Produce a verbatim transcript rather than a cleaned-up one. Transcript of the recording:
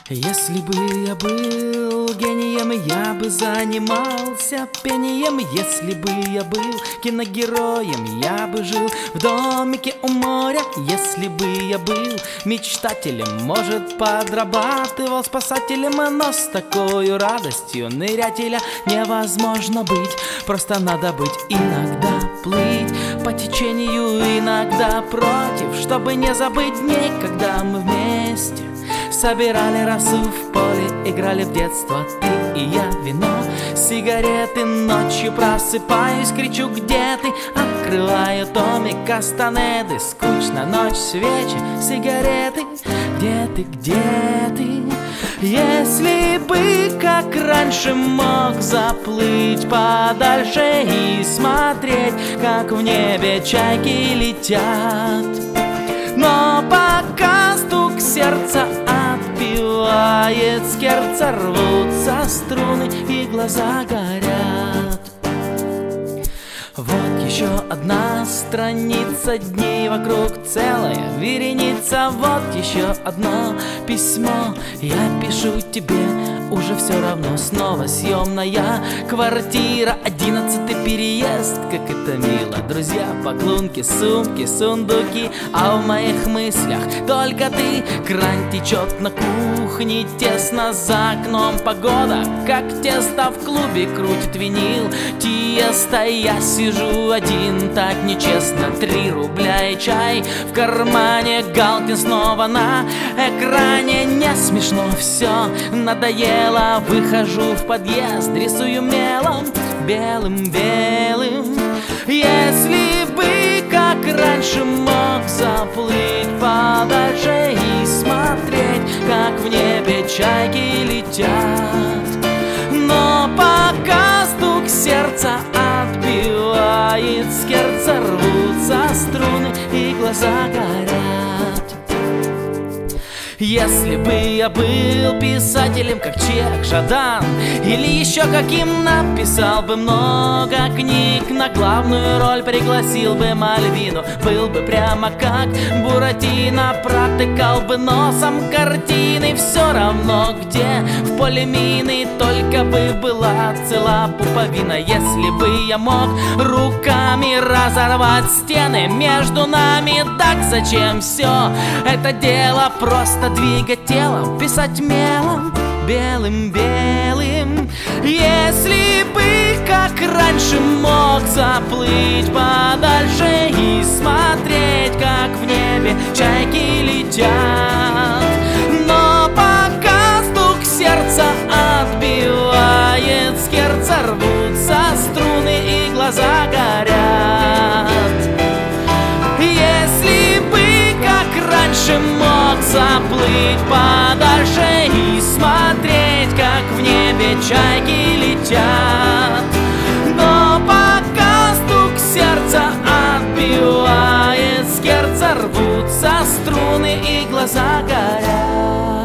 Если бы я был гением, я бы занимался пением. Если бы я был киногероем, я бы жил в домике у моря. Если бы я был мечтателем, может, подрабатывал спасателем. Но с такой радостью нырятеля невозможно быть. Просто надо быть иногда, плыть по течению, иногда против, чтобы не забыть дней, когда мы вместе собирали росу в поле, играли в детство ты и я. Вино, сигареты, ночью просыпаюсь, кричу: где ты? Открываю томик Кастанеды. Скучно, ночь, свечи, сигареты. Где ты, где ты? Если бы, как раньше, мог заплыть подальше и смотреть, как в небе чайки летят. Но пока стук сердца отбивает скерца, рвутся струны и глаза горят. Вот еще одна страница, дней вокруг целая вереница. Вот еще одно письмо я пишу тебе, уже все равно. Снова съемная квартира, одиннадцатый переезд. Как это мило, друзья, поклонки, сумки, сундуки. А в моих мыслях только ты. Кран течет на кухне, тесно, за окном погода как тесто. В клубе крутит винил Тиеста. Я сижу один, так нечестно. Три рубля и чай в кармане. Галкин снова на экране. Не смешно все, надоело. Выхожу в подъезд, рисую мелом белым-белым. Если бы, как раньше, мог заплыть подальше и смотреть, как в небе чайки летят. Но пока стук сердца отбивает скерца, рвутся струны и глаза горят. Если бы я был писателем, как Чех, Жадан или еще каким, написал бы много книг. На главную роль пригласил бы Мальвину. Был бы прямо как Буратино, протыкал бы носом картины. Все равно где, в поле мины, только бы была цела пуповина. Если бы я мог руками разорвать стены между нами, так зачем все это дело? Просто двигать телом, писать мелом белым-белым. Если бы, как раньше, мог заплыть подальше и смотреть, как в небе чайки летят. Но пока стук сердца отбивает скерца, рвутся струны и глаза горят. Если бы, как раньше, мог заплыть подальше и смотреть, как в небе чайки летят. Но пока стук сердца отбивает скерца, рвутся струны и глаза горят.